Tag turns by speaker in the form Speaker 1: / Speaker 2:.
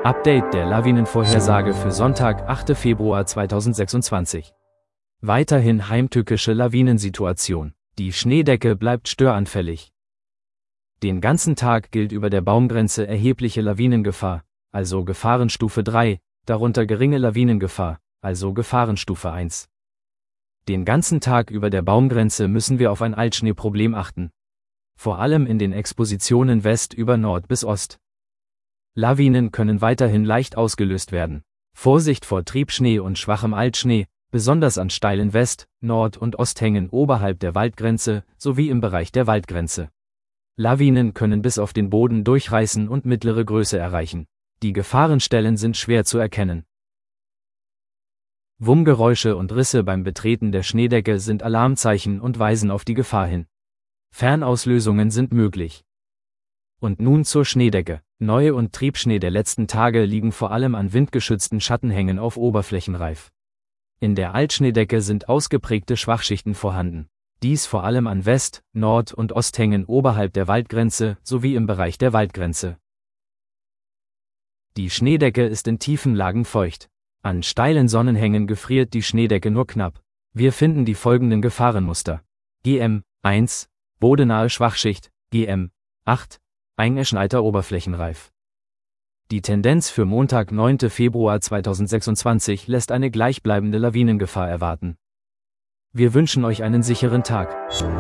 Speaker 1: Update der Lawinenvorhersage für Sonntag, 8. Februar 2026. Weiterhin heimtückische Lawinensituation. Die Schneedecke bleibt störanfällig. Den ganzen Tag gilt über der Baumgrenze erhebliche Lawinengefahr, also Gefahrenstufe 3, darunter geringe Lawinengefahr, also Gefahrenstufe 1. Den ganzen Tag über der Baumgrenze müssen wir auf ein Altschneeproblem achten. Vor allem in den Expositionen West über Nord bis Ost. Lawinen können weiterhin leicht ausgelöst werden. Vorsicht vor Triebschnee und schwachem Altschnee, besonders an steilen West-, Nord- und Osthängen oberhalb der Waldgrenze sowie im Bereich der Waldgrenze. Lawinen können bis auf den Boden durchreißen und mittlere Größe erreichen. Die Gefahrenstellen sind schwer zu erkennen. Wummgeräusche und Risse beim Betreten der Schneedecke sind Alarmzeichen und weisen auf die Gefahr hin. Fernauslösungen sind möglich. Und nun zur Schneedecke. Neu- und Triebschnee der letzten Tage liegen vor allem an windgeschützten Schattenhängen auf Oberflächenreif. In der Altschneedecke sind ausgeprägte Schwachschichten vorhanden. Dies vor allem an West-, Nord- und Osthängen oberhalb der Waldgrenze sowie im Bereich der Waldgrenze. Die Schneedecke ist in tiefen Lagen feucht. An steilen Sonnenhängen gefriert die Schneedecke nur knapp. Wir finden die folgenden Gefahrenmuster. GM 1, bodenahe Schwachschicht, GM 8, eingeschneiter Oberflächenreif. Die Tendenz für Montag, 9. Februar 2026 lässt eine gleichbleibende Lawinengefahr erwarten. Wir wünschen euch einen sicheren Tag.